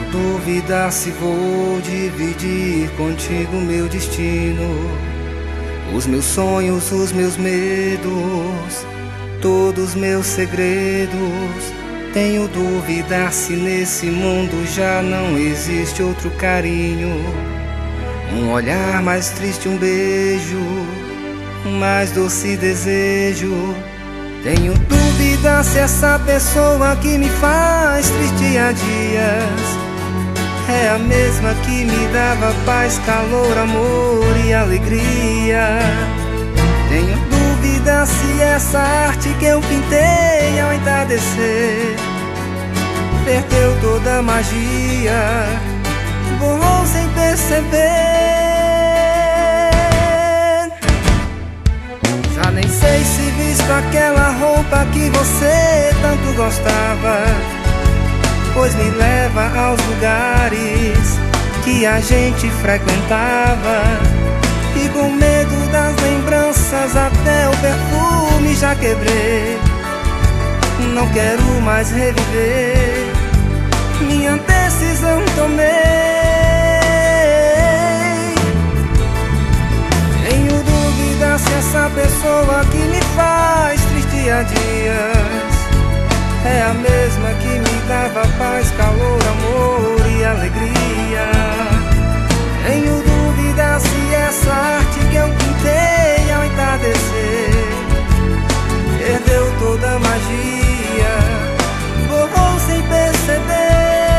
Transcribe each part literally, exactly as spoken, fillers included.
dúvida se vou dividir contigo meu destino, os meus sonhos, os meus medos, todos meus segredos. Tenho dúvida se nesse mundo já não existe outro carinho, um olhar mais triste, um beijo, um mais doce desejo. Tenho dúvida se essa pessoa que me faz triste há dias é a mesma que me dava paz, calor, amor e alegria. Tenho dúvida se essa arte que eu pintei ao entardecer perdeu toda a magia, borrou sem perceber. Já nem sei se visto aquela roupa que você tanto gostava, pois me leva aos lugares que a gente frequentava, e com medo das lembranças até o perfume já quebrei. Não quero mais reviver, minha decisão tomei. Tenho dúvida se essa pessoa que me faz triste há dias é a mesma que me dava paz, calor, amor e alegria. Tenho dúvida se essa arte que eu pintei ao entardecer perdeu toda a magia, borrou sem perceber.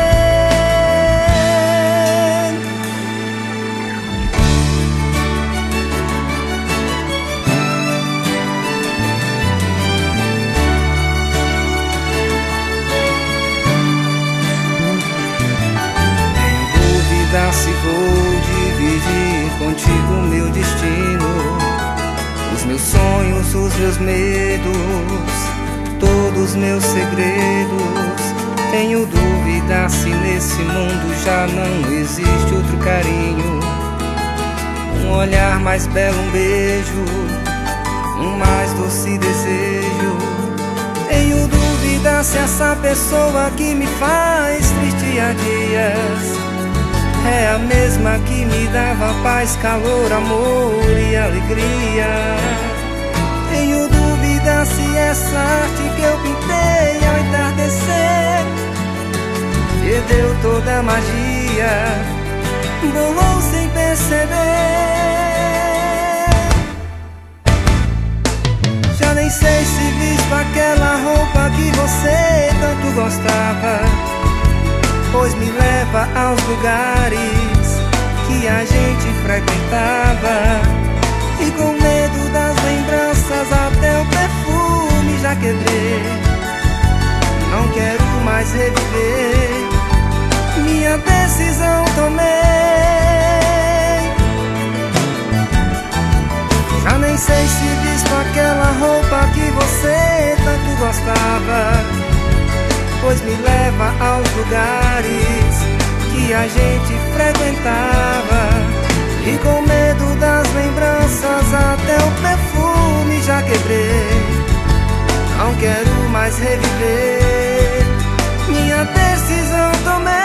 Se vou dividir contigo meu destino, os meus sonhos, os meus medos, todos meus segredos. Tenho dúvida se nesse mundo já não existe outro carinho, um olhar mais belo, um beijo, um mais doce desejo. Tenho dúvida se essa pessoa que me faz triste há dias é a mesma que me dava paz, calor, amor e alegria. Tenho dúvida se essa arte que eu pintei ao entardecer perdeu toda a magia, borrou sem perceber. Já nem sei se visto aquela roupa que você tanto gostava, pois me leva aos lugares que a gente frequentava, e com medo das lembranças até o perfume já quebrei. Não quero mais reviver, minha decisão tomei. Já nem sei se visto aquela roupa que você tanto gostava, pois me leva aos lugares que a gente frequentava, e com medo das lembranças até o perfume já quebrei. Não quero mais reviver, minha decisão tomei.